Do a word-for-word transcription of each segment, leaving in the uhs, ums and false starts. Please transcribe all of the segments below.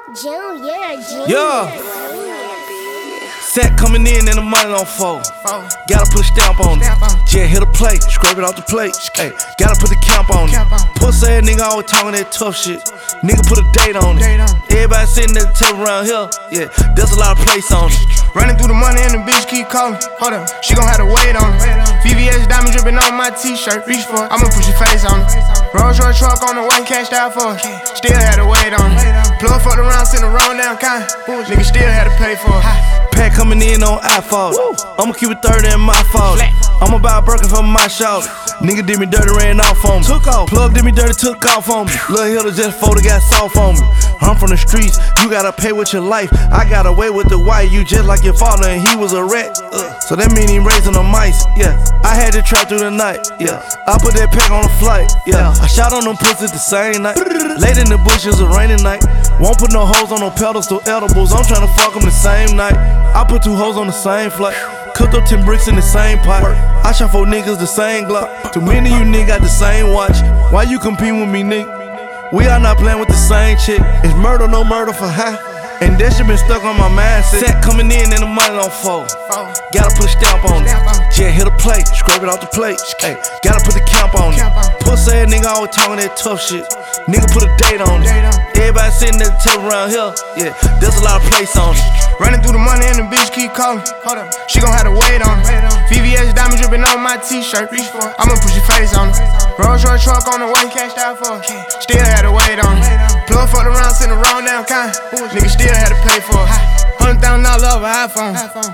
Junior, Junior. Yeah. Set coming in and the money on fold. Gotta put a stamp on it. Jet hit a plate, scrape it off the plate. Hey, gotta put the camp on it. Pussy ass nigga always talking that tough shit. Nigga put a date on it. Everybody sitting at the table around here. Yeah, there's a lot of place on it. Running through the money and the bitch keep calling. Hold up, she gon' have to wait on it. V V S diamond dripping on my t-shirt. Reach for it, I'ma put your face on it. Rolls Royce truck on the white, cashed out for it. Still had to wait on it. Plug fucked around, sent the wrong down kind. Nigga still had to pay for it. Pack coming in on iPhone. I'ma keep it thirty in my fault. I'ma buy a Birkin for my shout. Nigga did me dirty, ran off on me. Took off. Plug did me dirty, took off on me. Lil' Hilda just folded, got soft on me. I'm from the streets, you gotta pay with your life. I got away with the white, you just like your father, and he was a rat. Uh, so that mean he raising the mice, yeah. I had to try through the night, yeah. I put that pack on the flight, yeah. I shot on them pussies the same night. Late in the bushes, a rainy night. Won't put no hoes on no pedestals, edibles. I'm tryna fuck them the same night. I put two hoes on the same flight. Cooked up ten bricks in the same pot. I shot four niggas the same Glock. Too many of you niggas got the same watch. Why you compete with me, nigga? We are not playing with the same chick. It's murder, no murder for high. And that shit been stuck on my mindset. Set coming in and the money on fold. Gotta put a stamp on it. Jet hit a plate, scrape it off the plate. Hey, gotta put the camp on it. Pussy ass nigga always talking that tough shit. Nigga put a date on it. Everybody sitting at the table around here. Yeah, there's a lot of place on it. Running through the money and the bitch keep calling. Hold up, she gon' have to wait on it. V V S diamond dripping on my t-shirt. Reach for it, I'ma put your face on it. Rolls Royce truck on the white, cashed out for it. Still had to wait on it. Plug fucked around, sent the wrong down kind. Nigga still had to pay for it. Hundred thousand dollars over iPhone.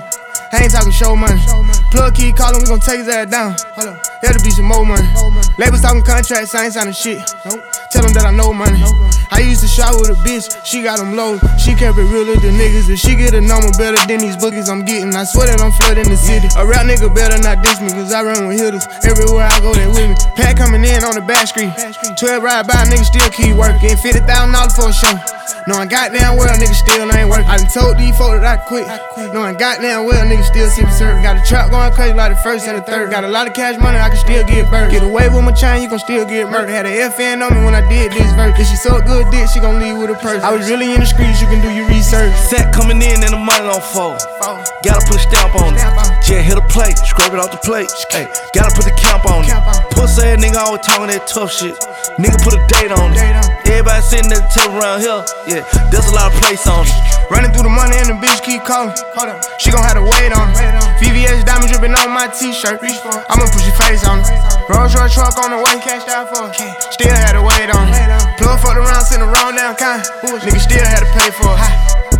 I ain't talking show money. Plug keep calling, we gon' take his ass down. Here to be some more money. Labels talking contracts, I ain't signing shit. Tell them that I know money. I used to shop with a bitch, she got them low. She kept it realer than niggas. If she get a number better than these bookies I'm getting, I swear that I'm flooding the city. A rap nigga better not diss me, cause I run with hitters. Everywhere I go, they with me. Pack coming in on the back street. twelve ride by, niggas still keep working. fifty thousand dollars for a show. Knowing goddamn well niggas still ain't working. I done told these folks that I quit. Knowing goddamn well niggas still sippin' syrup. Got a trap going crazy like the first and the third. Got a lot of cash money, I can still get burned. Get away with my chain, you gon' still get murdered. Had a F N on me when I did this verse. If she so good dick, she gon' leave with a purse. I was really in the streets, you can do your research. Set coming in and the money on fold. Gotta put a stamp on it. Jet hit a plate, scrape it off the plate. Hey, gotta put the camp on it. Pussy ass nigga always talking that tough shit. Nigga put a date on it. Everybody sitting at the table around here. Yeah, there's a lot of place on it. Running through the money and the bitch keep calling. Hold up, she gon' have to wait on it. V V S diamond dripping on my t-shirt. Reach for it, I'ma put your face on it. Rolls Royce truck on the white, cashed out for it. Still had to wait on it. Plug fucked around, sent the wrong down kind. Nigga still had to pay for it.